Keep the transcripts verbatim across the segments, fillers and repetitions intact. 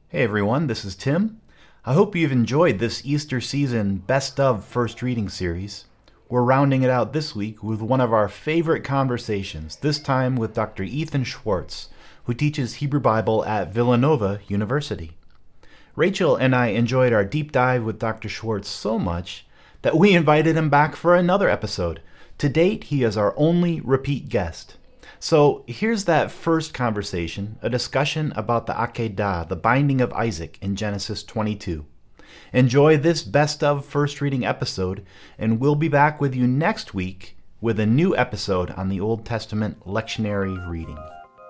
Hey everyone, this is Tim. I hope you've enjoyed this Easter season Best of First Reading series. We're rounding it out this week with one of our favorite conversations, this time with Doctor Ethan Schwartz, who teaches Hebrew Bible at Villanova University. Rachel and I enjoyed our deep dive with Doctor Schwartz so much that we invited him back for another episode. To date, he is our only repeat guest. So here's that first conversation, a discussion about the Akedah, the binding of Isaac in Genesis twenty-two. Enjoy this Best of First Reading episode, and we'll be back with you next week with a new episode on the Old Testament lectionary reading.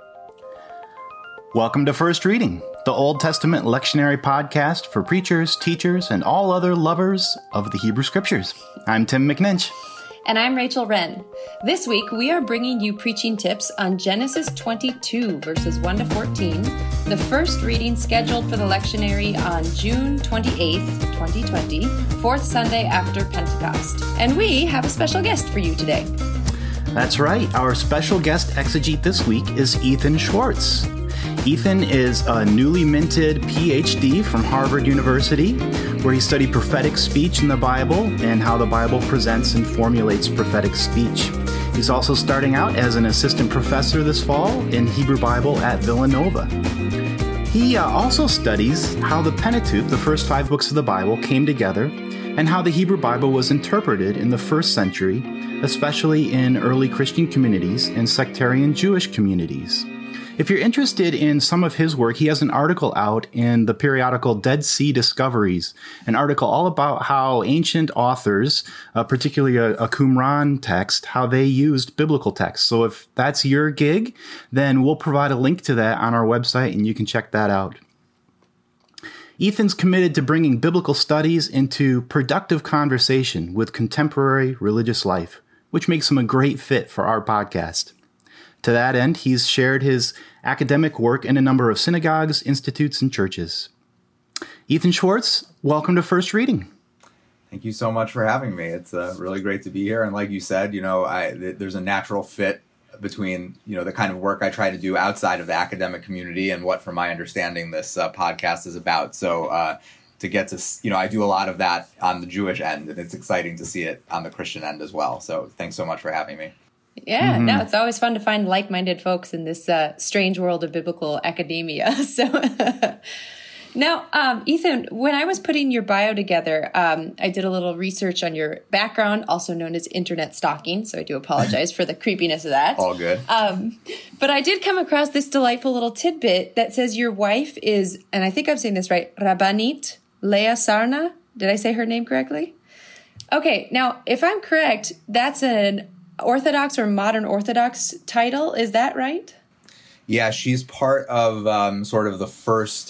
Welcome to First Reading, the Old Testament lectionary podcast for preachers, teachers, and all other lovers of the Hebrew Scriptures. I'm Tim McNinch. And I'm Rachel Wren. This week, we are bringing you preaching tips on Genesis twenty-two, verses one to fourteen, the first reading scheduled for the lectionary on June twenty-eighth, twenty twenty, fourth Sunday after Pentecost. And we have a special guest for you today. That's right. Our special guest exegete this week is Ethan Schwartz. Ethan is a newly minted P H D from Harvard University, where he studied prophetic speech in the Bible and how the Bible presents and formulates prophetic speech. He's also starting out as an assistant professor this fall in Hebrew Bible at Villanova. He uh, also studies how the Pentateuch, the first five books of the Bible, came together and how the Hebrew Bible was interpreted in the first century, especially in early Christian communities and sectarian Jewish communities. If you're interested in some of his work, he has an article out in the periodical Dead Sea Discoveries, an article all about how ancient authors, uh, particularly a, a Qumran text, how they used biblical texts. So if that's your gig, then we'll provide a link to that on our website, and you can check that out. Ethan's committed to bringing biblical studies into productive conversation with contemporary religious life, which makes him a great fit for our podcast. To that end, he's shared his academic work in a number of synagogues, institutes, and churches. Ethan Schwartz, welcome to First Reading. Thank you so much for having me. It's uh, really great to be here. And like you said, you know, I, th- there's a natural fit between, you know, the kind of work I try to do outside of the academic community and what, from my understanding, this uh, podcast is about. So uh, to get to, you know, I do a lot of that on the Jewish end, and it's exciting to see it on the Christian end as well. So thanks so much for having me. Yeah, Mm-hmm. no, it's always fun to find like-minded folks in this uh, strange world of biblical academia. So now, um, Ethan, when I was putting your bio together, um, I did a little research on your background, also known as internet stalking. So I do apologize for the creepiness of that. All good. Um, but I did come across this delightful little tidbit that says your wife is, and I think I'm saying this right, Rabbanit Leah Sarna. Did I say her name correctly? Okay, now, if I'm correct, that's an Orthodox or modern Orthodox title. Is that right? Yeah, she's part of um, sort of the first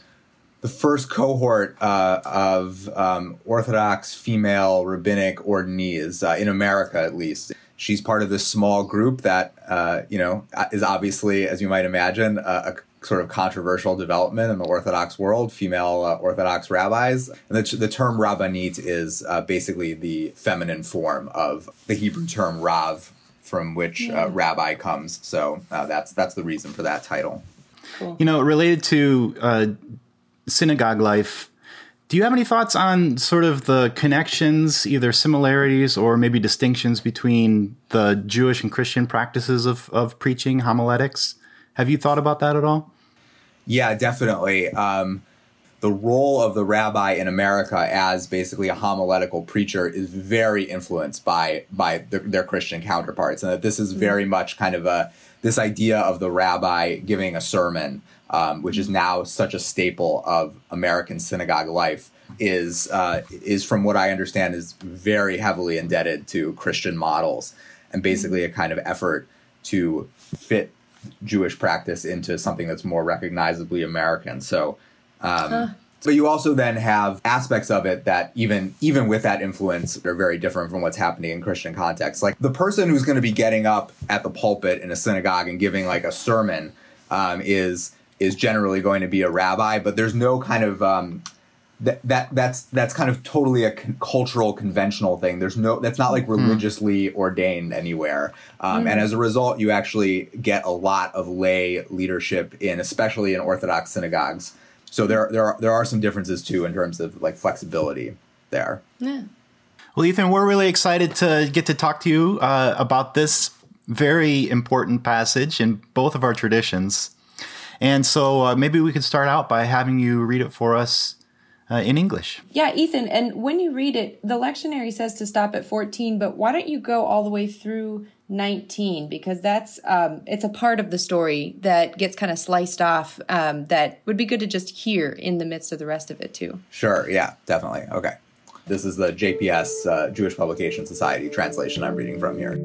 the first cohort uh, of um, Orthodox female rabbinic ordinees, uh, in America at least. She's part of this small group that, uh, you know, is obviously, as you might imagine, a, a sort of controversial development in the Orthodox world, female uh, Orthodox rabbis. And the, the term rabbanit is uh, basically the feminine form of the Hebrew term rav, from which yeah. uh, rabbi comes. So uh, that's that's the reason for that title. Cool. You know, related to uh, synagogue life, do you have any thoughts on sort of the connections, either similarities or maybe distinctions between the Jewish and Christian practices of, of preaching, homiletics? Have you thought about that at all? Yeah, definitely. Um, the role of the rabbi in America as basically a homiletical preacher is very influenced by by the, their Christian counterparts, and that this is very much kind of a this idea of the rabbi giving a sermon, um, which is now such a staple of American synagogue life, is uh, is from what I understand is very heavily indebted to Christian models, and basically a kind of effort to fit Jewish practice into something that's more recognizably American. So, um, huh. but you also then have aspects of it that even even with that influence are very different from what's happening in Christian contexts. Like the person who's going to be getting up at the pulpit in a synagogue and giving like a sermon um, is is generally going to be a rabbi, but there's no kind of um, that that that's that's kind of totally a con- cultural conventional thing. There's no that's not like religiously mm. ordained anywhere, um, mm. and as a result, you actually get a lot of lay leadership in, especially in Orthodox synagogues. So there there are, there are some differences too in terms of like flexibility there. Yeah. Well, Ethan, we're really excited to get to talk to you uh, about this very important passage in both of our traditions. And so uh, maybe we could start out by having you read it for us uh, in English. Yeah, Ethan, and when you read it, the lectionary says to stop at fourteen, but why don't you go all the way through nineteen? Because that's um, it's a part of the story that gets kind of sliced off um, that would be good to just hear in the midst of the rest of it too. Sure, yeah, definitely. Okay. This is the J P S, uh, Jewish Publication Society translation I'm reading from here.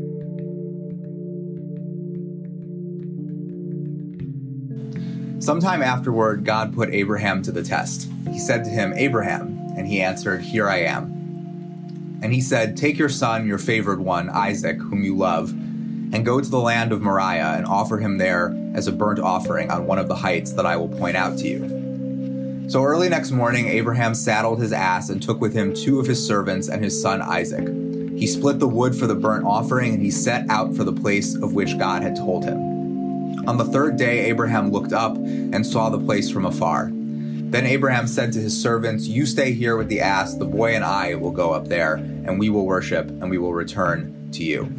Sometime afterward, God put Abraham to the test. He said to him, "Abraham," and he answered, "Here I am." And he said, "Take your son, your favored one, Isaac, whom you love, and go to the land of Moriah and offer him there as a burnt offering on one of the heights that I will point out to you." So early next morning, Abraham saddled his ass and took with him two of his servants and his son Isaac. He split the wood for the burnt offering, and he set out for the place of which God had told him. On the third day, Abraham looked up and saw the place from afar. Then Abraham said to his servants, "You stay here with the ass, the boy and I will go up there, and we will worship, and we will return to you."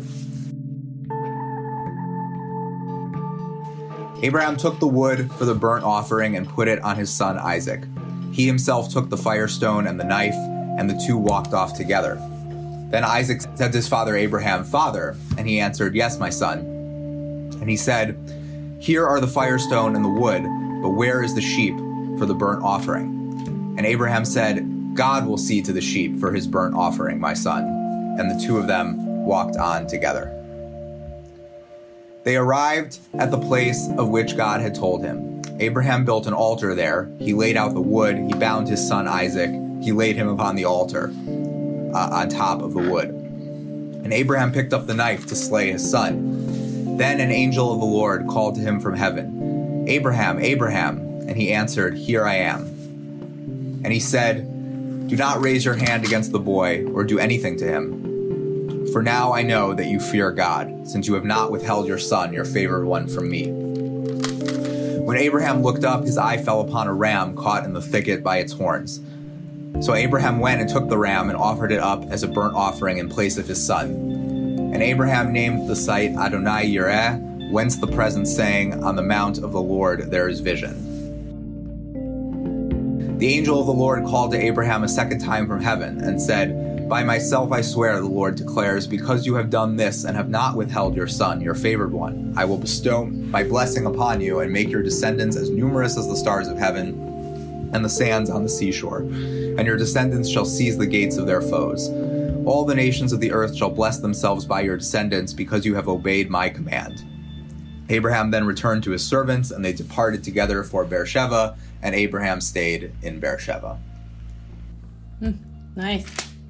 Abraham took the wood for the burnt offering and put it on his son Isaac. He himself took the firestone and the knife, and the two walked off together. Then Isaac said to his father Abraham, "Father," and he answered, "Yes, my son." And he said, "Here are the firestone and the wood, but where is the sheep for the burnt offering?" And Abraham said, "God will see to the sheep for his burnt offering, my son." And the two of them walked on together. They arrived at the place of which God had told him. Abraham built an altar there. He laid out the wood. He bound his son Isaac. He laid him upon the altar uh, on top of the wood. And Abraham picked up the knife to slay his son. Then an angel of the Lord called to him from heaven, "Abraham, Abraham," and he answered, "Here I am." And he said, "Do not raise your hand against the boy or do anything to him. For now I know that you fear God, since you have not withheld your son, your favored one, from me." When Abraham looked up, his eye fell upon a ram caught in the thicket by its horns. So Abraham went and took the ram and offered it up as a burnt offering in place of his son. And Abraham named the site Adonai Yireh, whence the present saying, "On the mount of the Lord there is vision." The angel of the Lord called to Abraham a second time from heaven and said, "By myself I swear," the Lord declares, "because you have done this and have not withheld your son, your favored one, I will bestow my blessing upon you and make your descendants as numerous as the stars of heaven and the sands on the seashore. And your descendants shall seize the gates of their foes. All the nations of the earth shall bless themselves by your descendants, because you have obeyed my command." Abraham then returned to his servants, and they departed together for Beersheba, and Abraham stayed in Beersheba. Mm, nice.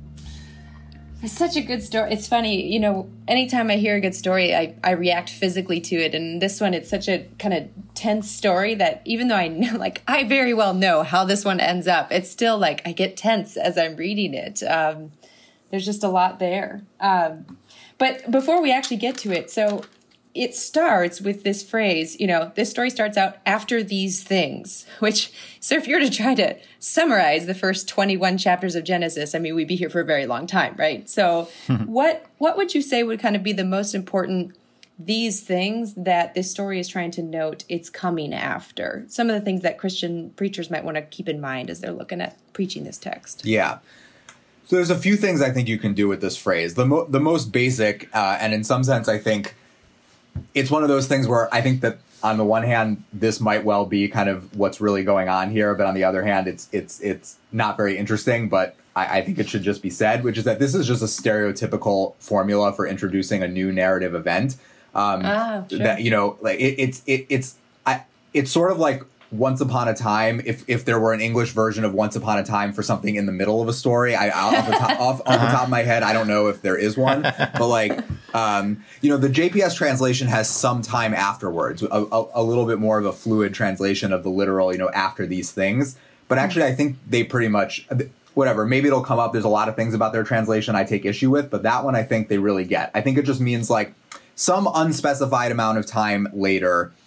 It's such a good story. It's funny, you know, anytime I hear a good story, I, I react physically to it. And this one, it's such a kind of tense story that even though I know, like, I very well know how this one ends up, it's still like I get tense as I'm reading it. Um, There's just a lot there. Um, but before we actually get to it, so it starts with this phrase, you know, this story starts out after these things, which, so if you're to try to summarize the first twenty-one chapters of Genesis, I mean, we'd be here for a very long time, right? So what what would you say would kind of be the most important these things that this story is trying to note it's coming after? Some of the things that Christian preachers might want to keep in mind as they're looking at preaching this text. Yeah. So there's a few things I think you can do with this phrase. The mo- the most basic, uh, and in some sense, I think it's one of those things where I think that on the one hand, this might well be kind of what's really going on here, but on the other hand, it's it's it's not very interesting. But I, I think it should just be said, which is that this is just a stereotypical formula for introducing a new narrative event. Um, ah, sure. That you know, like it, it's it, it's I, it's sort of like Once Upon a Time, if if there were an English version of Once Upon a Time for something in the middle of a story, I off the top, off, off the top of my head, I don't know if there is one, but like, um, you know, the J P S translation has some time afterwards, a, a, a little bit more of a fluid translation of the literal, you know, after these things. But actually, I think they pretty much, whatever, maybe it'll come up. There's a lot of things about their translation I take issue with, but that one I think they really get. I think it just means like some unspecified amount of time later.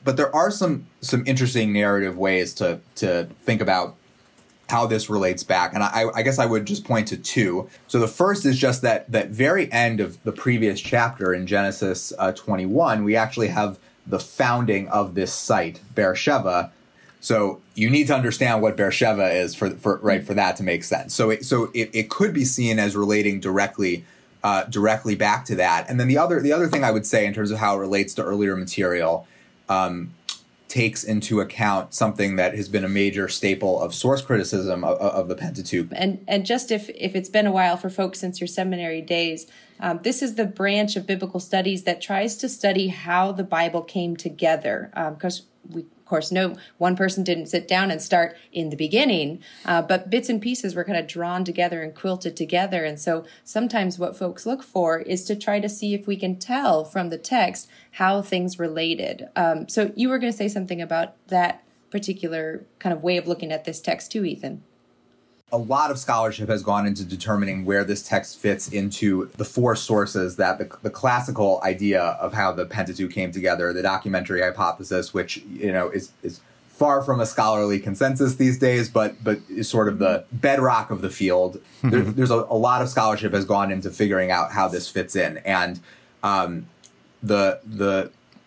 but there are some some interesting narrative ways to to think about how this relates back. And I, I guess I would just point to two. So the first is just that that very end of the previous chapter in Genesis uh, twenty-one, we actually have the founding of this site, Beersheba. So you need to understand what Beersheba is for, for right for that to make sense. So it, so it, it could be seen as relating directly uh, directly back to that. And then the other the other thing I would say in terms of how it relates to earlier material um, takes into account something that has been a major staple of source criticism of, of the Pentateuch. And and just if, if it's been a while for folks since your seminary days, um, this is the branch of biblical studies that tries to study how the Bible came together. Because um, we, of course, know one person didn't sit down and start in the beginning, uh, but bits and pieces were kind of drawn together and quilted together. And so sometimes what folks look for is to try to see if we can tell from the text how things related. Um, so you were going to say something about that particular kind of way of looking at this text too, Ethan. A lot of scholarship has gone into determining where this text fits into the four sources that the, the classical idea of how the Pentateuch came together, the documentary hypothesis, which, you know, is, is far from a scholarly consensus these days, but but is sort of the bedrock of the field. There, there's a, a lot of scholarship has gone into figuring out how this fits in. And um, the the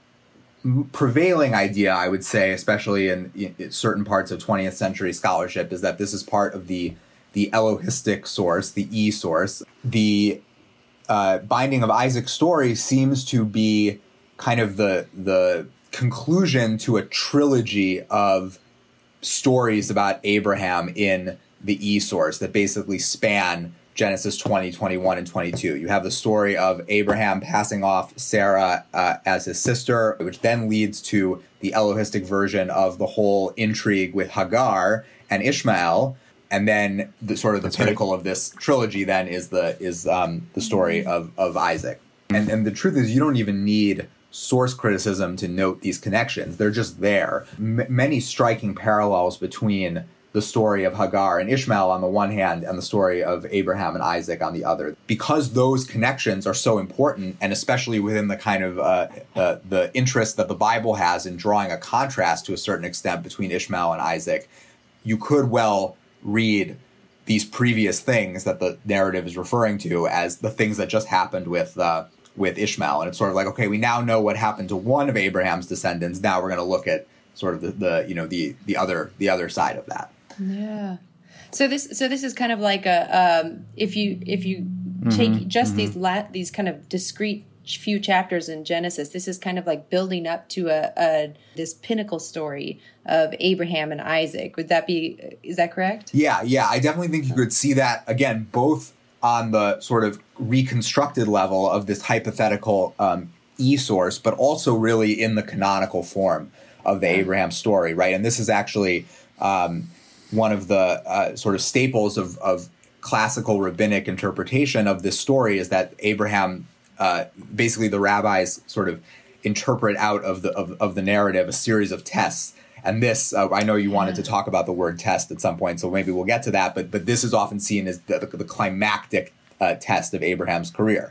prevailing idea, I would say, especially in, in certain parts of twentieth century scholarship, is that this is part of the the Elohistic source, the E source. The uh, Binding of Isaac's story seems to be kind of the the conclusion to a trilogy of stories about Abraham in the E source that basically span Genesis twenty, twenty-one, and twenty-two. You have the story of Abraham passing off Sarah uh, as his sister, which then leads to the Elohistic version of the whole intrigue with Hagar and Ishmael. And then the sort of the That's pinnacle right. of this trilogy then is the is um, the story of, of Isaac. And and the truth is, you don't even need source criticism to note these connections. They're just there. M- many striking parallels between the story of Hagar and Ishmael on the one hand and the story of Abraham and Isaac on the other. Because those connections are so important, and especially within the kind of uh, uh, the interest that the Bible has in drawing a contrast to a certain extent between Ishmael and Isaac, you could well read these previous things that the narrative is referring to as the things that just happened with uh, with Ishmael. And it's sort of like, okay, we now know what happened to one of Abraham's descendants. Now we're going to look at sort of the, the you know the the other the other side of that. Yeah. So this so this is kind of like a um, if you if you mm-hmm. take just mm-hmm. these la- these kind of discrete few chapters in Genesis, this is kind of like building up to a, a this pinnacle story of Abraham and Isaac. Would that be is that correct? Yeah, yeah. I definitely think you could see that again, both on the sort of reconstructed level of this hypothetical um, E source, but also really in the canonical form of the Abraham story, right? And this is actually um, one of the uh, sort of staples of, of classical rabbinic interpretation of this story is that Abraham, uh, basically the rabbis sort of interpret out of the of, of the narrative a series of tests. And this, uh, I know you wanted to talk about the word test at some point, so maybe we'll get to that. But but this is often seen as the, the, the climactic uh, test of Abraham's career.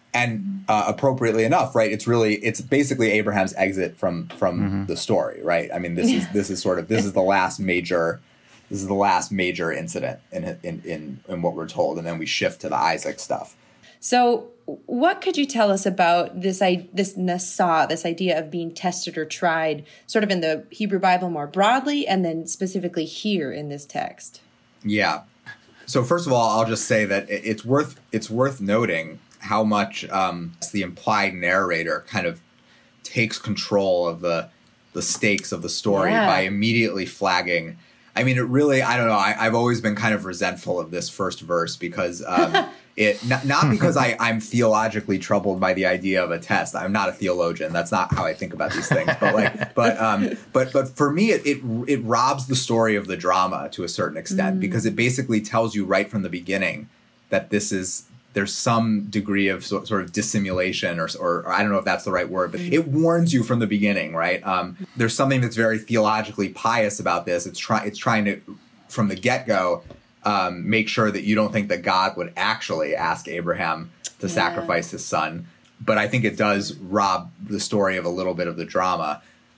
And uh, appropriately enough, right? It's really it's basically Abraham's exit from from mm-hmm. the story, right? I mean, this is this is sort of this is the last major this is the last major incident in in in, in what we're told, and then we shift to the Isaac stuff. So, what could you tell us about this this Nasah, this idea of being tested or tried, sort of in the Hebrew Bible more broadly, and then specifically here in this text? Yeah. So first of all, I'll just say that it's worth it's worth noting how much um, the implied narrator kind of takes control of the the stakes of the story yeah. by immediately flagging. I mean, it really, I don't know. I, I've always been kind of resentful of this first verse because um, it not, not because I, I'm theologically troubled by the idea of a test. I'm not a theologian. That's not how I think about these things. But like, but um, but but for me, it, it it robs the story of the drama to a certain extent mm. because it basically tells you right from the beginning that this is. There's some degree of so, sort of dissimulation or, or or I don't know if that's the right word, but it warns you from the beginning, right? Um, there's something that's very theologically pious about this. It's trying it's trying to, from the get-go, um, make sure that you don't think that God would actually ask Abraham to yeah. sacrifice his son. But I think it does rob the story of a little bit of the drama.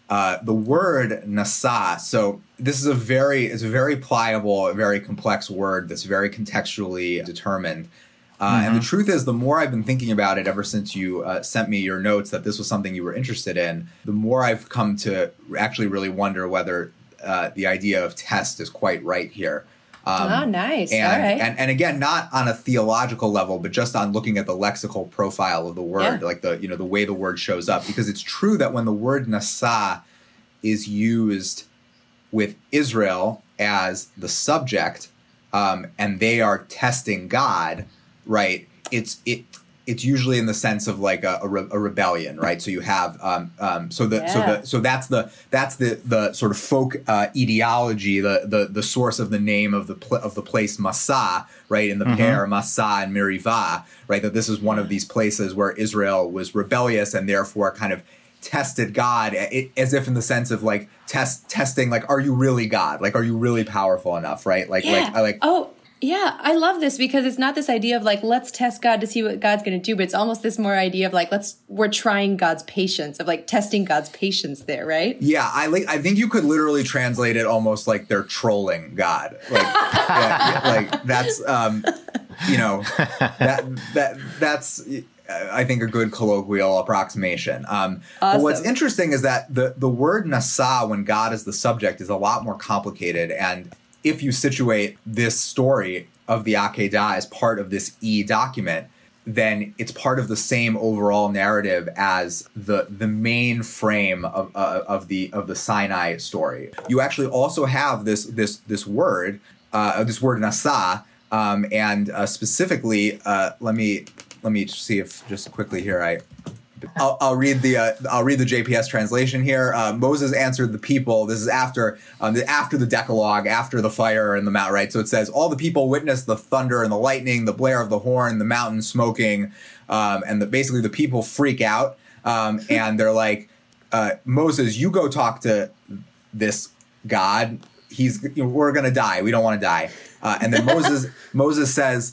uh, the word nasa, so this is a very, it's a very pliable, a very complex word that's very contextually determined. Uh, mm-hmm. And the truth is, the more I've been thinking about it ever since you uh, sent me your notes that this was something you were interested in, the more I've come to actually really wonder whether uh, the idea of test is quite right here. Um, oh, nice. And, All right. and and again, not on a theological level, but just on looking at the lexical profile of the word, yeah. like the you know the way the word shows up. Because it's true that when the word nasa is used with Israel as the subject, um, and they are testing God, right? It's it. It's usually in the sense of like a, a, re- a rebellion, right? So you have um, um, so the yeah. so the so that's the that's the the sort of folk uh, ideology, the the the source of the name of the pl- of the place Massa, right? In the mm-hmm. pair Massa and Merivah, right? That this is one of these places where Israel was rebellious and therefore kind of tested God, it, as if in the sense of like test testing, like, are you really God? Like, are you really powerful enough? Right? Like, yeah. like, I like. Oh. Yeah, I love this because it's not this idea of like, let's test God to see what God's going to do, but it's almost this more idea of like, let's, we're trying God's patience, of like testing God's patience there, right? Yeah, I like. I think you could literally translate it almost like they're trolling God. Like, yeah, yeah, like that's, um, you know, that that that's, I think, a good colloquial approximation. Um, awesome. But what's interesting is that the the word nasa, when God is the subject, is a lot more complicated. And if you situate this story of the Akedah as part of this E document, then it's part of the same overall narrative as the the main frame of uh, of the of the Sinai story. You actually also have this this this word, uh, this word nasa, um, and uh, specifically, uh, let me let me see if just quickly here I. I'll, I'll read the uh, I'll read the J P S translation here. Uh, Moses answered the people. This is after um, the, after the Decalogue, after the fire and the mount. Right, so it says all the people witnessed the thunder and the lightning, the blare of the horn, the mountain smoking, um, and the, basically the people freak out um, and they're like, uh, Moses, you go talk to this God. He's you know, we're gonna die. We don't want to die. Uh, and then Moses Moses says,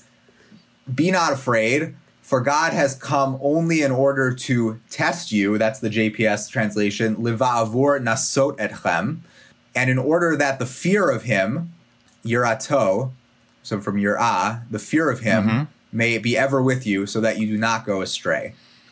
"Be not afraid. For God has come only in order to test you," that's the J P S translation, "Liva'avur nasot etchem," and in order that the fear of him, yirato, so from yirah, the fear of him, mm-hmm. may be ever with you so that you do not go astray.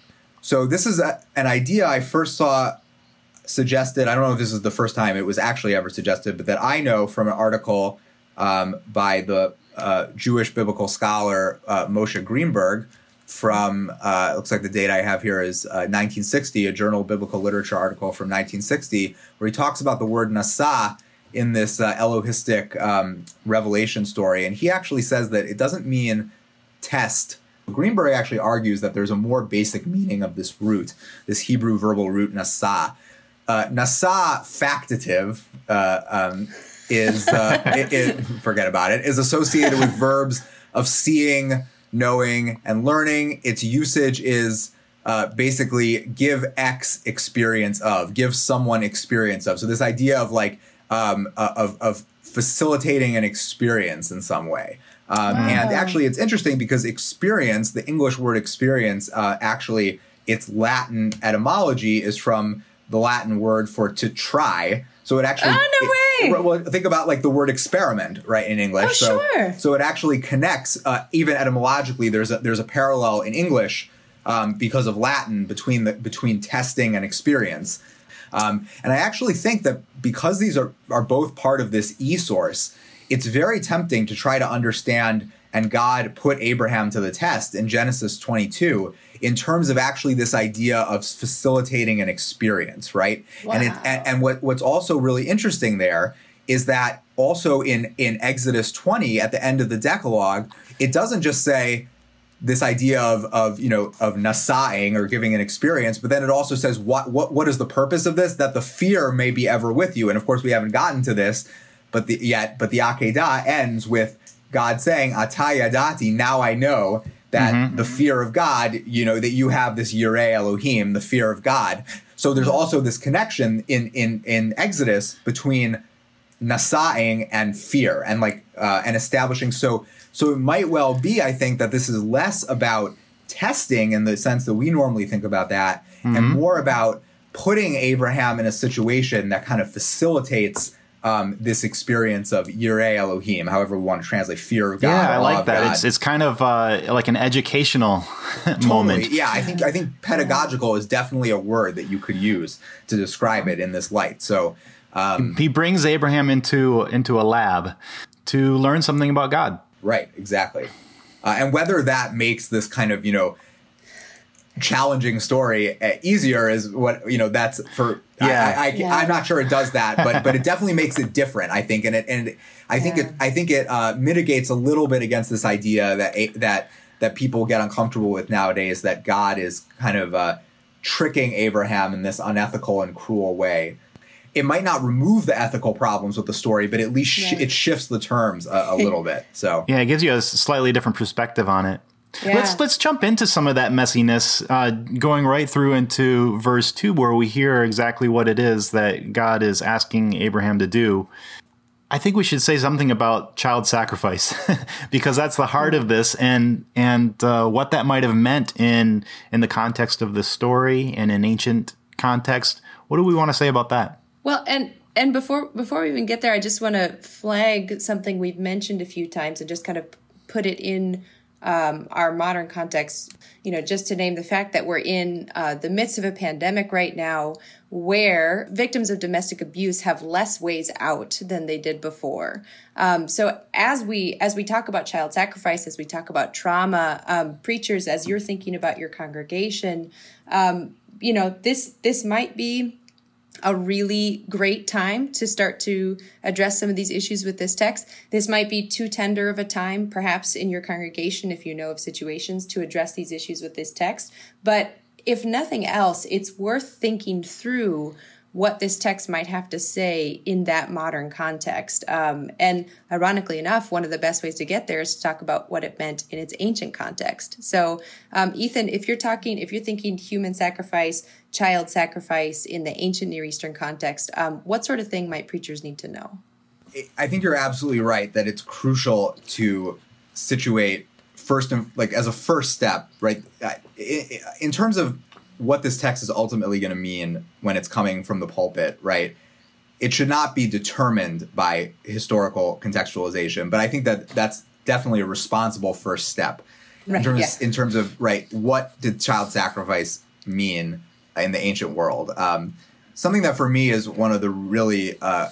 So this is a, an idea I first saw suggested, I don't know if this is the first time it was actually ever suggested, but that I know from an article um, by the uh, Jewish biblical scholar uh, Moshe Greenberg, from, uh, it looks like the date I have here is uh, nineteen sixty, a Journal of Biblical Literature article from nineteen sixty, where he talks about the word nasa in this uh, Elohistic um, revelation story. And he actually says that it doesn't mean test. Greenberg actually argues that there's a more basic meaning of this root, this Hebrew verbal root nasa. Uh, nasa factative uh, um, is, uh, it, it, forget about it, is associated with verbs of seeing, knowing, and learning. Its usage is uh, basically give X experience of, give someone experience of. So this idea of like um, uh, of, of facilitating an experience in some way. Um, wow. And actually, it's interesting because experience, the English word experience, uh, actually its Latin etymology is from the Latin word for to try. So it actually, oh, no it, way. Well, think about like the word experiment, right, in English. Oh, so, sure. So it actually connects, uh, even etymologically. There's a there's a parallel in English um, because of Latin between the between testing and experience. Um, and I actually think that because these are are both part of this E source, it's very tempting to try to understand. And God put Abraham to the test in Genesis twenty-two in terms of actually this idea of facilitating an experience, right? Wow. And it, and, and what, what's also really interesting there is that also in, in Exodus twenty, at the end of the Decalogue, it doesn't just say this idea of, of you know, of nasaing or giving an experience, but then it also says what what what is the purpose of this? That the fear may be ever with you. And of course, we haven't gotten to this, but the yet, but the Akedah ends with God saying, Atah yadati, now I know that mm-hmm. the fear of God, you know, that you have this Yireh Elohim, the fear of God. So there's also this connection in in in Exodus between nasaing and fear and like uh, and establishing. So so it might well be, I think, that this is less about testing in the sense that we normally think about that, mm-hmm. and more about putting Abraham in a situation that kind of facilitates um, this experience of Yireh Elohim, however we want to translate fear of God. Yeah, I like that. God. It's it's kind of uh, like an educational totally. moment. Yeah, I think I think pedagogical is definitely a word that you could use to describe it in this light. So um, he brings Abraham into into a lab to learn something about God. Right, exactly. Uh, and whether that makes this kind of, you know, challenging story uh, easier is what, you know, that's for, yeah. I, I, I, yeah. I'm not sure it does that, but but it definitely makes it different, I think. And it, and I think yeah. it, I think it uh, mitigates a little bit against this idea that, that, that people get uncomfortable with nowadays, that God is kind of uh, tricking Abraham in this unethical and cruel way. It might not remove the ethical problems with the story, but at least sh- right. it shifts the terms a, a little bit. So yeah, it gives you a slightly different perspective on it. Yeah. Let's let's jump into some of that messiness, uh, going right through into verse two, where we hear exactly what it is that God is asking Abraham to do. I think we should say something about child sacrifice because that's the heart of this, and and uh, what that might have meant in in the context of the story and in ancient context. What do we want to say about that? Well, and and before before we even get there, I just want to flag something we've mentioned a few times and just kind of put it in um, our modern context. You know, just to name the fact that we're in uh, the midst of a pandemic right now, where victims of domestic abuse have less ways out than they did before. Um, so as we as we talk about child sacrifice, as we talk about trauma, um, preachers, as you're thinking about your congregation, um, you know, this this might be a really great time to start to address some of these issues with this text. This might be too tender of a time, perhaps in your congregation, if you know of situations to address these issues with this text. But if nothing else, it's worth thinking through what this text might have to say in that modern context. Um, and ironically enough, one of the best ways to get there is to talk about what it meant in its ancient context. So, um, Ethan, if you're talking, if you're thinking human sacrifice, child sacrifice in the ancient Near Eastern context, um, what sort of thing might preachers need to know? I think you're absolutely right that it's crucial to situate first, and like as a first step, right? In terms of what this text is ultimately going to mean when it's coming from the pulpit, right? It should not be determined by historical contextualization, but I think that that's definitely a responsible first step Right, in terms, yeah. in terms of, right, what did child sacrifice mean in the ancient world? Um, something that for me is one of the really, uh,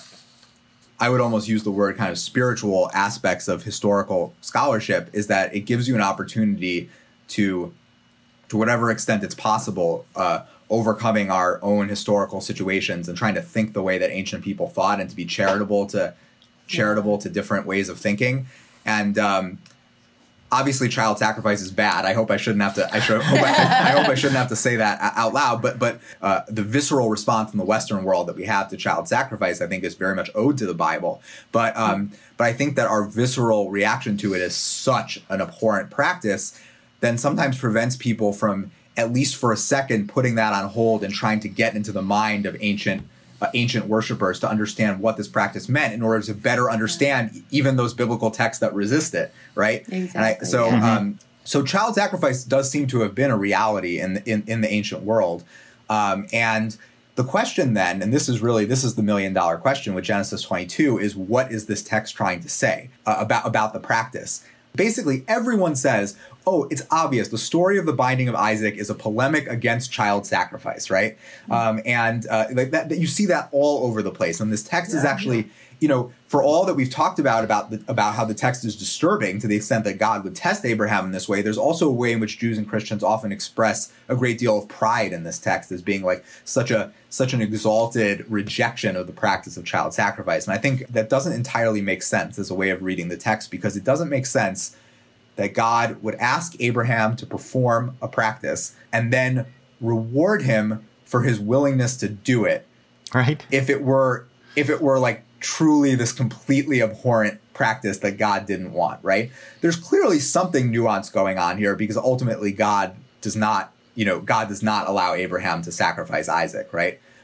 I would almost use the word kind of spiritual aspects of historical scholarship is that it gives you an opportunity to to whatever extent it's possible, uh, overcoming our own historical situations and trying to think the way that ancient people thought and to be charitable to charitable to different ways of thinking. And um, obviously, child sacrifice is bad. I hope I shouldn't have to. I should. Hope I, I hope I shouldn't have to say that out loud. But but uh, the visceral response in the Western world that we have to child sacrifice, I think, is very much owed to the Bible. But um, but I think that our visceral reaction to it is such an abhorrent practice, then sometimes prevents people from, at least for a second, putting that on hold and trying to get into the mind of ancient uh, ancient worshipers to understand what this practice meant in order to better understand even those biblical texts that resist it, right? Exactly. And I, so, yeah. um, so child sacrifice does seem to have been a reality in the, in, in the ancient world, um, and the question then, and this is really this is the million dollar question with Genesis twenty-two, is what is this text trying to say uh, about about the practice? Basically, everyone says, oh, it's obvious. The story of the binding of Isaac is a polemic against child sacrifice, right? Mm-hmm. Um, and uh, like that, that, you see that all over the place. And this text yeah, is actually, yeah. you know, for all that we've talked about about the, about how the text is disturbing to the extent that God would test Abraham in this way, there's also a way in which Jews and Christians often express a great deal of pride in this text as being like such a such an exalted rejection of the practice of child sacrifice. And I think that doesn't entirely make sense as a way of reading the text, because it doesn't make sense that God would ask Abraham to perform a practice and then reward him for his willingness to do it. Right. If it were, if it were like truly this completely abhorrent practice that God didn't want, right? There's clearly something nuanced going on here, because ultimately God does not, you know, God does not allow Abraham to sacrifice Isaac, right?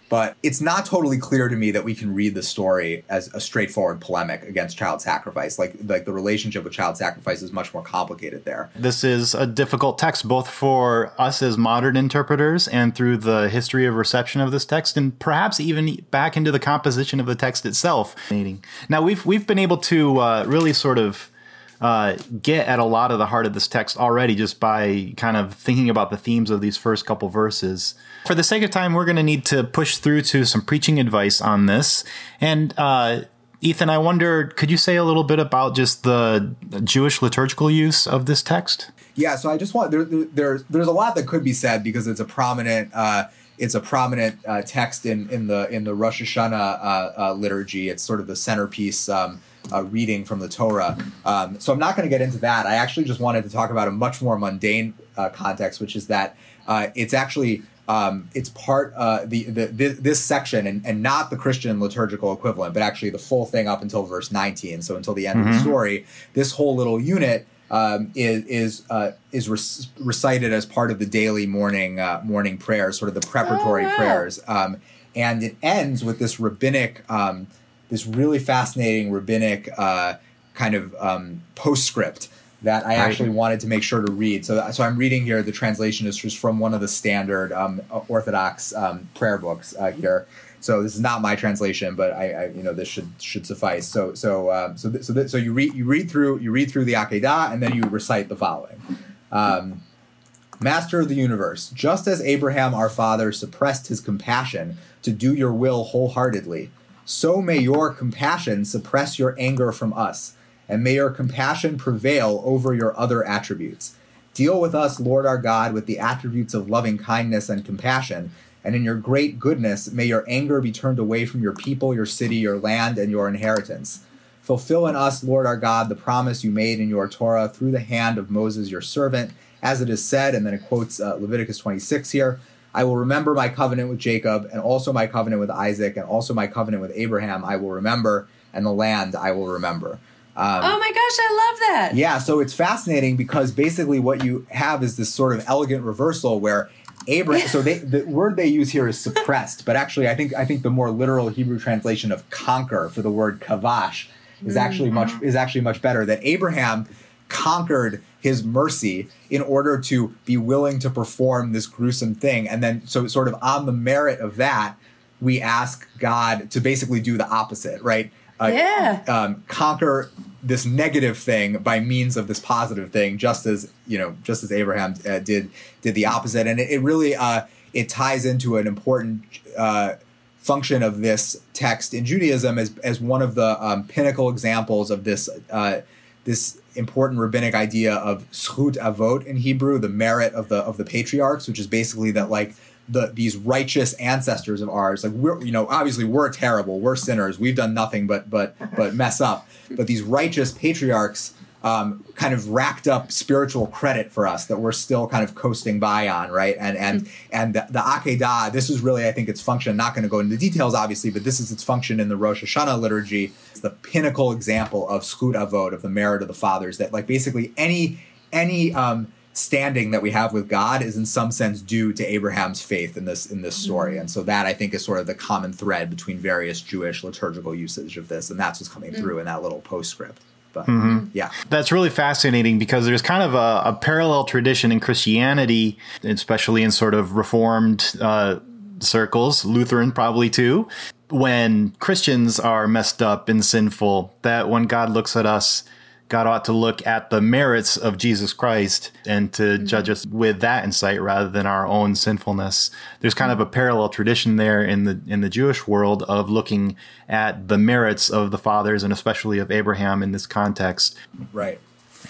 But it's not totally clear to me that we can read the story as a straightforward polemic against child sacrifice. Like, like the relationship with child sacrifice is much more complicated there. This is a difficult text, both for us as modern interpreters and through the history of reception of this text, and perhaps even back into the composition of the text itself. Now, we've we've been able to uh, really sort of Uh, get at a lot of the heart of this text already just by kind of thinking about the themes of these first couple verses. For the sake of time, we're going to need to push through to some preaching advice on this. And uh, Ethan, I wonder, could you say a little bit about just the Jewish liturgical use of this text? Yeah, so I just want there, there, there's there's a lot that could be said because it's a prominent uh, it's a prominent uh, text in in the in the Rosh Hashanah uh, uh, liturgy. It's sort of the centerpiece. Um, Uh, reading from the Torah. Um, so I'm not going to get into that. I actually just wanted to talk about a much more mundane uh, context, which is that uh, it's actually um, it's part uh, the, the this, this section and, and not the Christian liturgical equivalent, but actually the full thing up until verse nineteen. So until the end mm-hmm. of the story, this whole little unit um, is is uh, is re- recited as part of the daily morning uh, morning prayers, sort of the preparatory oh, wow. prayers, um, and it ends with this rabbinic. Um, this really fascinating rabbinic uh, kind of um, postscript that I right. actually wanted to make sure to read. So, so I'm reading here. The translation is just from one of the standard um, Orthodox um, prayer books uh, here. So this is not my translation, but I, I you know, this should should suffice. So, so, um, so, th- so, th- so you read you read through you read through the Akedah, and then you recite the following. Um, Master of the universe, just as Abraham our father suppressed his compassion to do your will wholeheartedly, so may your compassion suppress your anger from us, and may your compassion prevail over your other attributes. Deal with us, Lord our God, with the attributes of loving kindness and compassion, and in your great goodness may your anger be turned away from your people, your city, your land, and your inheritance. Fulfill in us, Lord our God, the promise you made in your Torah through the hand of Moses your servant, as it is said, and then it quotes uh, Leviticus twenty-six here, I will remember my covenant with Jacob, and also my covenant with Isaac, and also my covenant with Abraham I will remember, and the land I will remember. Um, oh my gosh, I love that. Yeah, so it's fascinating because basically what you have is this sort of elegant reversal where Abraham, so they, the word they use here is suppressed, but actually I think I think the more literal Hebrew translation of conquer for the word kavash is actually much is actually much better, that Abraham conquered his mercy in order to be willing to perform this gruesome thing. And then so sort of on the merit of that, we ask God to basically do the opposite, right? Uh, yeah. Um, conquer this negative thing by means of this positive thing, just as, you know, just as Abraham uh, did did the opposite. And it, it really uh, it ties into an important uh, function of this text in Judaism as as one of the um, pinnacle examples of this uh, this important rabbinic idea of zchut avot in Hebrew, the merit of the of the patriarchs, which is basically that like the these righteous ancestors of ours, like we're you know obviously we're terrible, we're sinners, we've done nothing but but but mess up, but these righteous patriarchs um, kind of racked up spiritual credit for us that we're still kind of coasting by on, right? And and mm-hmm. and the, the Akedah, this is really I think its function. I'm not going to go into the details, obviously, but this is its function in the Rosh Hashanah liturgy. It's the pinnacle example of zchut avot, of the merit of the fathers. That like basically any any um, standing that we have with God is in some sense due to Abraham's faith in this in this story. Mm-hmm. And so that I think is sort of the common thread between various Jewish liturgical usage of this, and that's what's coming mm-hmm. through in that little postscript. But, mm-hmm. yeah, that's really fascinating because there's kind of a, a parallel tradition in Christianity, especially in sort of Reformed uh, circles, Lutheran probably too, when Christians are messed up and sinful, that when God looks at us, God ought to look at the merits of Jesus Christ and to mm-hmm. judge us with that insight rather than our own sinfulness. There's kind of a parallel tradition there in the in the Jewish world of looking at the merits of the fathers and especially of Abraham in this context. Right.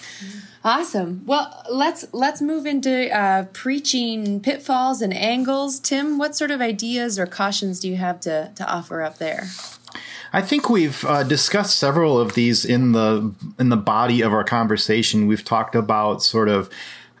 Awesome. Well, let's let's move into uh, preaching pitfalls and angles. Tim, what sort of ideas or cautions do you have to to offer up there? I think we've uh, discussed several of these in the in the body of our conversation. We've talked about sort of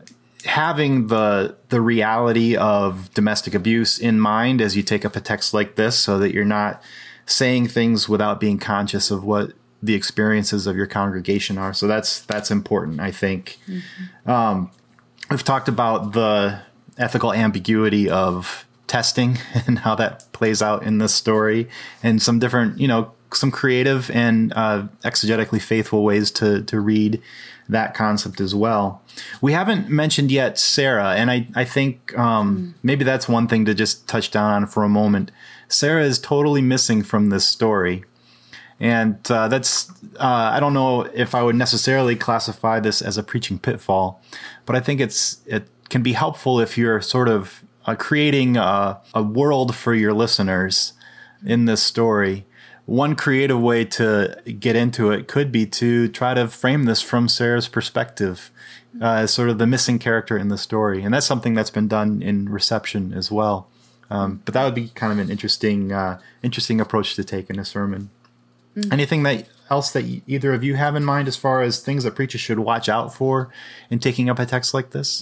having the the reality of domestic abuse in mind as you take up a text like this, so that you're not saying things without being conscious of what the experiences of your congregation are. So that's that's important, I think. Mm-hmm. Um, we've talked about the ethical ambiguity of testing and how that plays out in this story, and some different, you know, some creative and uh, exegetically faithful ways to to read that concept as well. We haven't mentioned yet Sarah, and I, I think um, mm. maybe that's one thing to just touch down on for a moment. Sarah is totally missing from this story. And uh, that's, uh, I don't know if I would necessarily classify this as a preaching pitfall, but I think it's it can be helpful if you're sort of uh, creating a, a world for your listeners in this story. One creative way to get into it could be to try to frame this from Sarah's perspective uh, as sort of the missing character in the story. And that's something that's been done in Reception as well. Um, but that would be kind of an interesting, uh, interesting approach to take in a sermon. Mm-hmm. Anything that else that either of you have in mind as far as things that preachers should watch out for in taking up a text like this?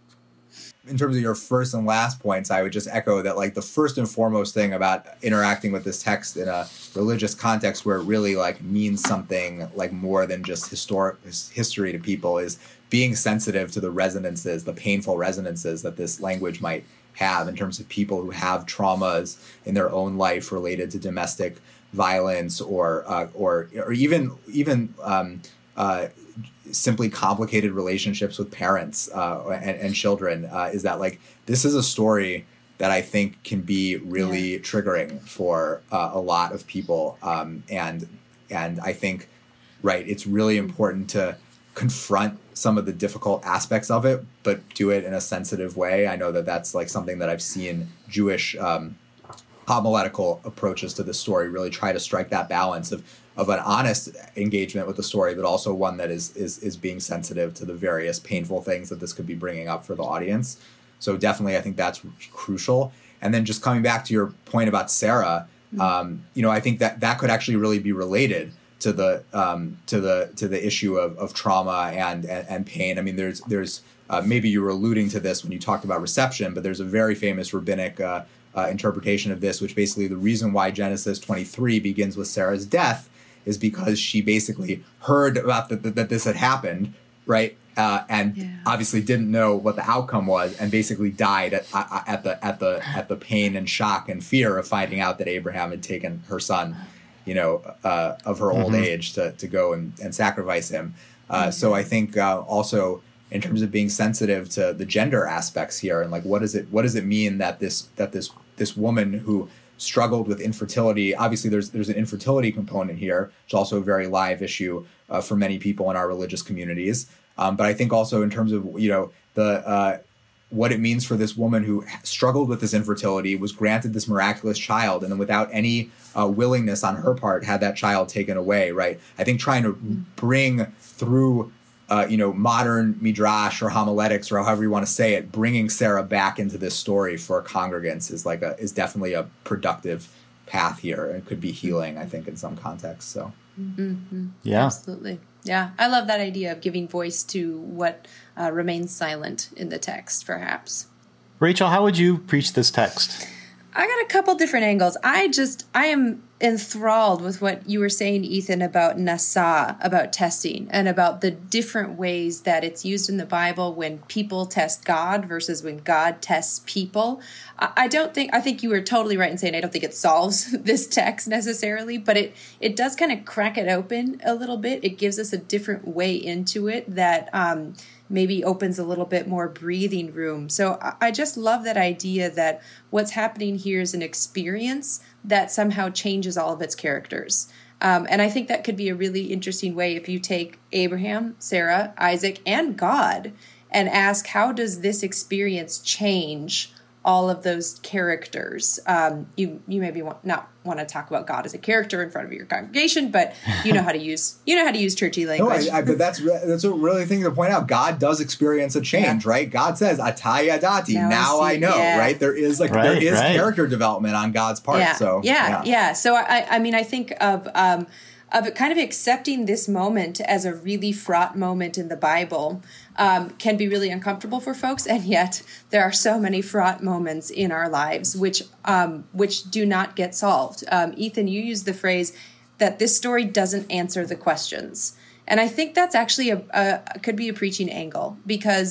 In terms of your first and last points, I would just echo that, like, the first and foremost thing about interacting with this text in a religious context where it really like means something like more than just historic history to people is being sensitive to the resonances, the painful resonances that this language might have in terms of people who have traumas in their own life related to domestic violence or uh, or or even even um, uh, simply complicated relationships with parents uh, and, and children. Uh, is that like this is a story that I think can be really yeah. triggering for uh, a lot of people, um, and and I think right, it's really important to confront some of the difficult aspects of it, but do it in a sensitive way. I know that that's like something that I've seen Jewish um, homiletical approaches to the story really try to strike that balance of of an honest engagement with the story, but also one that is is is being sensitive to the various painful things that this could be bringing up for the audience. So definitely, I think that's crucial. And then just coming back to your point about Sarah, mm-hmm. um, you know, I think that that could actually really be related to the um, to the to the issue of, of trauma and, and and pain. I mean, there's there's uh, maybe you were alluding to this when you talked about Reception, but there's a very famous rabbinic uh, uh, interpretation of this, which basically the reason why Genesis twenty-three begins with Sarah's death is because she basically heard about the, the, that this had happened, right? Uh, and yeah. obviously didn't know what the outcome was, and basically died at, at the at the at the pain and shock and fear of finding out that Abraham had taken her son, you know, uh, of her old mm-hmm. age to to go and, and sacrifice him. Uh, mm-hmm. So I think uh, also in terms of being sensitive to the gender aspects here, and like what does it what does it mean that this that this this woman who struggled with infertility, obviously there's there's an infertility component here, which is also a very live issue uh, for many people in our religious communities. Um, but I think also in terms of, you know, the uh, what it means for this woman who struggled with this infertility, was granted this miraculous child, and then without any uh, willingness on her part had that child taken away, right? I think trying to bring through, uh, you know, modern midrash or homiletics or however you want to say it, bringing Sarah back into this story for congregants is like a is definitely a productive path here, and could be healing, I think, in some contexts. So, mm-hmm. yeah, absolutely. Yeah, I love that idea of giving voice to what uh, remains silent in the text, perhaps. Rachel, how would you preach this text? I got a couple different angles. I just, I am enthralled with what you were saying, Ethan, about nasa, about testing, and about the different ways that it's used in the Bible when people test God versus when God tests people. I don't think, I think you were totally right in saying I don't think it solves this text necessarily, but it, it does kind of crack it open a little bit. It gives us a different way into it that um, maybe opens a little bit more breathing room. So I just love that idea that what's happening here is an experience that somehow changes all of its characters. Um, and I think that could be a really interesting way if you take Abraham, Sarah, Isaac, and God and ask, how does this experience change all of those characters? Um, you you maybe want, not want to talk about God as a character in front of your congregation, but you know how to use you know how to use churchy language. No, I, I, but that's that's a really thing to point out. God does experience a change, yeah. right? God says, "Ataya dati." Now, now I, I know, yeah. right? There is like right, there is right. character development on God's part. Yeah. So yeah, yeah, yeah. So I I mean I think of. Um, of kind of accepting this moment as a really fraught moment in the Bible um, can be really uncomfortable for folks, and yet there are so many fraught moments in our lives which um, which do not get solved. Um, Ethan, you used the phrase that this story doesn't answer the questions, and I think that's actually a, a could be a preaching angle, because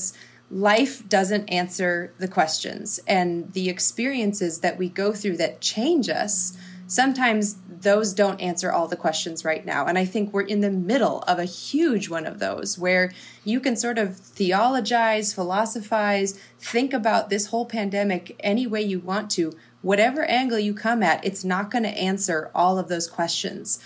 life doesn't answer the questions, and the experiences that we go through that change us, sometimes those don't answer all the questions right now. And I think we're in the middle of a huge one of those where you can sort of theologize, philosophize, think about this whole pandemic any way you want to. Whatever angle you come at, it's not going to answer all of those questions.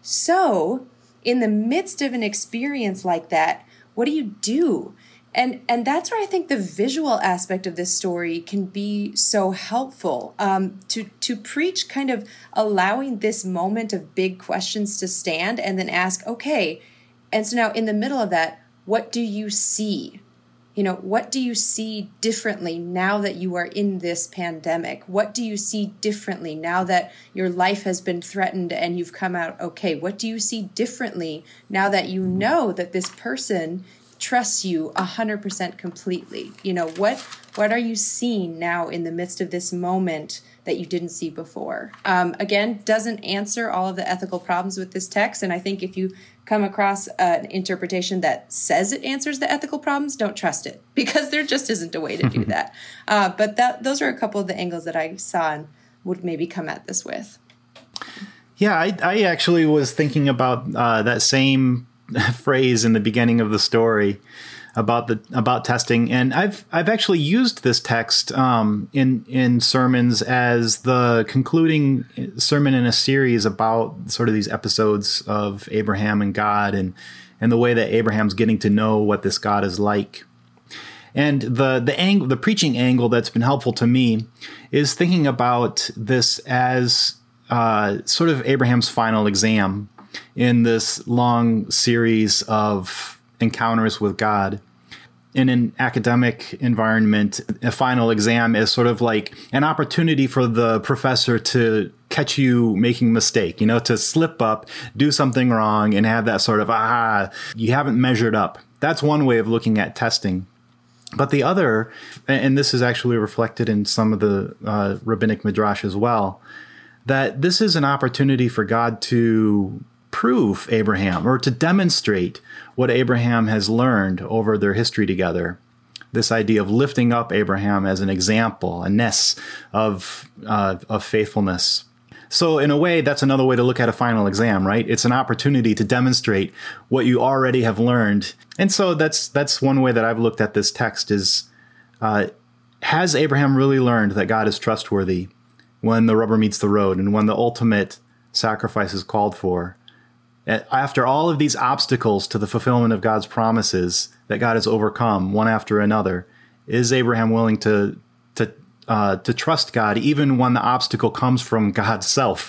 So in the midst of an experience like that, what do you do? And and that's where I think the visual aspect of this story can be so helpful, um, to, to preach kind of allowing this moment of big questions to stand and then ask, okay, and so now in the middle of that, what do you see? You know, what do you see differently now that you are in this pandemic? What do you see differently now that your life has been threatened and you've come out okay? What do you see differently now that you know that this person trusts you one hundred percent completely? You know, what what are you seeing now in the midst of this moment that you didn't see before? Um, again, doesn't answer all of the ethical problems with this text. And I think if you come across an interpretation that says it answers the ethical problems, don't trust it, because there just isn't a way to do that. Uh, but that those are a couple of the angles that I saw and would maybe come at this with. Yeah, I, I actually was thinking about uh, that same phrase in the beginning of the story about the about testing, and I've I've actually used this text um, in in sermons as the concluding sermon in a series about sort of these episodes of Abraham and God, and and the way that Abraham's getting to know what this God is like. And the the angle, the preaching angle that's been helpful to me is thinking about this as uh, sort of Abraham's final exam in this long series of encounters with God. In an academic environment, a final exam is sort of like an opportunity for the professor to catch you making a mistake, you know, to slip up, do something wrong, and have that sort of, ah, you haven't measured up. That's one way of looking at testing. But the other, and this is actually reflected in some of the uh, rabbinic midrash as well, that this is an opportunity for God to prove Abraham, or to demonstrate what Abraham has learned over their history together. This idea of lifting up Abraham as an example, a nes of uh, of faithfulness. So in a way, that's another way to look at a final exam, right? It's an opportunity to demonstrate what you already have learned. And so that's that's one way that I've looked at this text is, uh, has Abraham really learned that God is trustworthy when the rubber meets the road and when the ultimate sacrifice is called for? After all of these obstacles to the fulfillment of God's promises that God has overcome one after another, is Abraham willing to to uh, to trust God even when the obstacle comes from God's self?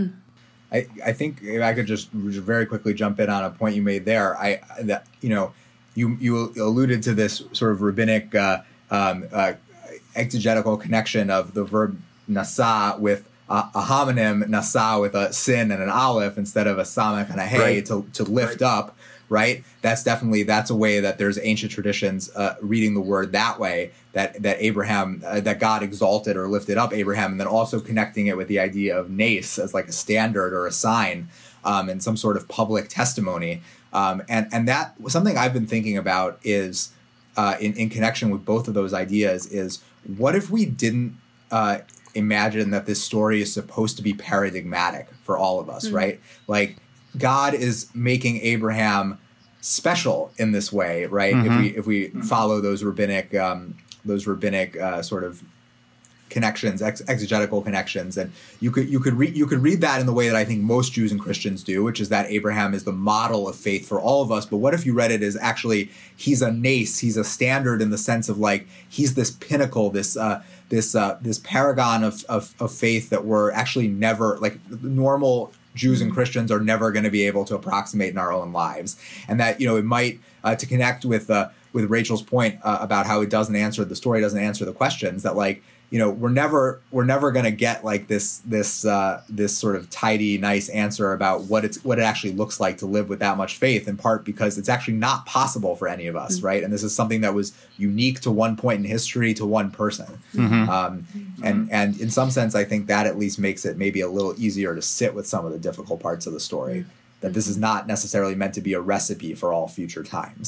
I, I think if I could just very quickly jump in on a point you made there. I that you know you you alluded to this sort of rabbinic uh, um, uh, exegetical connection of the verb nasa with Uh, a homonym, nasa, with a sin and an aleph instead of a samek and a hey, right. to, to lift right. up, right? That's definitely, that's a way that there's ancient traditions uh, reading the word that way, that that Abraham, uh, that God exalted or lifted up Abraham, and then also connecting it with the idea of nace as like a standard or a sign um, and some sort of public testimony. Um, and, and that, something I've been thinking about is, uh, in, in connection with both of those ideas, is what if we didn't uh, imagine that this story is supposed to be paradigmatic for all of us, mm-hmm. right? Like God is making Abraham special in this way, right? Mm-hmm. If we if we mm-hmm. follow those rabbinic um, those rabbinic uh, sort of connections, ex- exegetical connections, and you could you could read you could read that in the way that I think most Jews and Christians do, which is that Abraham is the model of faith for all of us. But what if you read it as actually he's a nace, he's a standard in the sense of like he's this pinnacle, this uh, this uh, this paragon of, of of faith that we're actually never, like normal Jews and Christians are never going to be able to approximate in our own lives, and that you know it might uh, to connect with uh, with Rachel's point uh, about how it doesn't answer the story doesn't answer the questions, that like. You know, we're never we're never going to get like this this uh, this sort of tidy, nice answer about what it's what it actually looks like to live with that much faith. In part because it's actually not possible for any of us, mm-hmm. right? And this is something that was unique to one point in history to one person. Mm-hmm. Um, and and in some sense, I think that at least makes it maybe a little easier to sit with some of the difficult parts of the story. Mm-hmm. That this is not necessarily meant to be a recipe for all future times.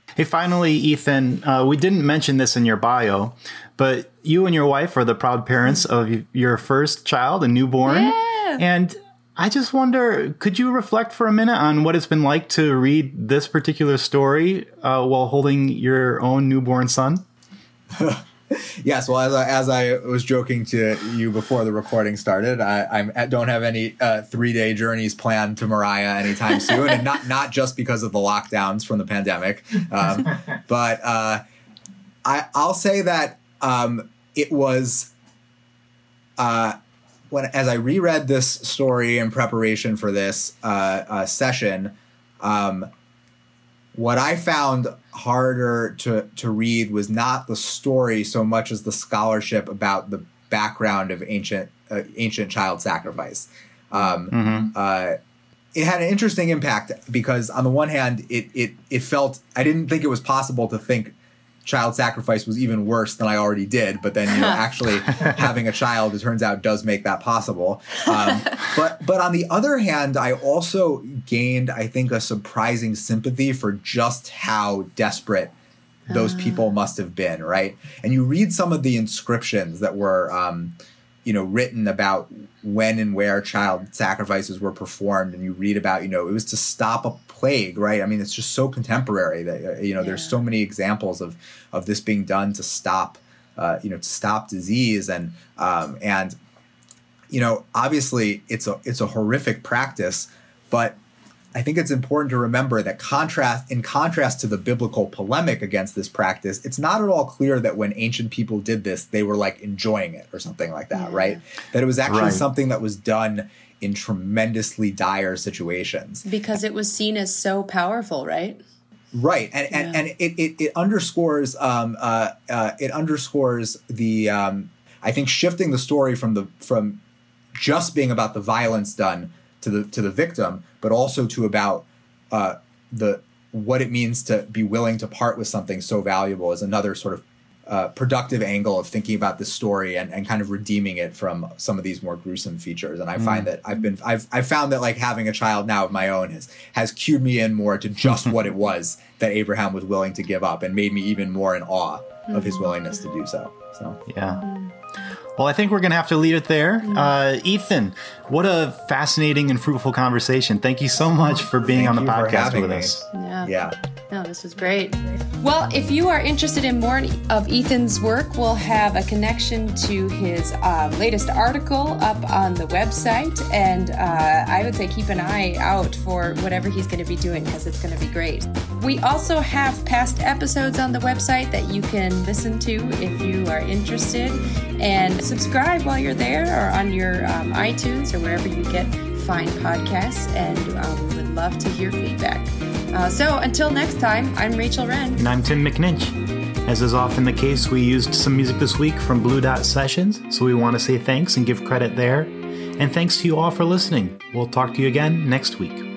Hey, finally, Ethan, uh, we didn't mention this in your bio, but you and your wife are the proud parents of your first child, a newborn. Yeah. And I just wonder, could you reflect for a minute on what it's been like to read this particular story uh, while holding your own newborn son? Yes, well, as I, as I was joking to you before the recording started, I I'm, I don't have any uh, three-day journeys planned to Moriah anytime soon, and not not just because of the lockdowns from the pandemic, um, but uh, I I'll say that um, it was uh, when as I reread this story in preparation for this uh, uh, session. Um, What I found harder to, to read was not the story so much as the scholarship about the background of ancient uh, ancient child sacrifice. Um, mm-hmm. uh, it had an interesting impact because on the one hand, it it it felt I didn't think it was possible to think child sacrifice was even worse than I already did. But then, you know, actually having a child, it turns out, does make that possible. Um, but but on the other hand, I also gained, I think, a surprising sympathy for just how desperate those people must have been, right? And you read some of the inscriptions that were, um, you know, written about when and where child sacrifices were performed, and you read about, you know, it was to stop a plague, right? I mean, it's just so contemporary that, uh, you know, yeah. there's so many examples of of this being done to stop, uh, you know, to stop disease, and um, and you know, obviously it's a it's a horrific practice, but I think it's important to remember that contrast, in contrast to the biblical polemic against this practice, it's not at all clear that when ancient people did this, they were like enjoying it or something like that, yeah. right? That it was actually right. something that was done in tremendously dire situations. Because it was seen as so powerful, right? Right. And and, yeah. and it, it, it underscores um, uh, uh, it underscores the um, I think shifting the story from the from just being about the violence done to the to the victim, but also to about uh, the what it means to be willing to part with something so valuable is another sort of uh, productive angle of thinking about this story and, and kind of redeeming it from some of these more gruesome features. And I mm. find that I've been I've I've found that like having a child now of my own has has cued me in more to just what it was that Abraham was willing to give up, and made me even more in awe of his willingness to do so. So yeah. Well, I think we're going to have to leave it there. Uh, Ethan, what a fascinating and fruitful conversation. Thank you so much for being Thank on the podcast with me. us. Yeah. Yeah. No, this was great. Well, if you are interested in more of Ethan's work, we'll have a connection to his uh, latest article up on the website. And uh, I would say keep an eye out for whatever he's going to be doing, because it's going to be great. We also have past episodes on the website that you can listen to if you are interested. And subscribe while you're there, or on your um, iTunes or wherever you get fine podcasts. And um, we would love to hear feedback. Uh, so until next time, I'm Rachel Wren. And I'm Tim McNinch. As is often the case, we used some music this week from Blue Dot Sessions, so we want to say thanks and give credit there. And thanks to you all for listening. We'll talk to you again next week.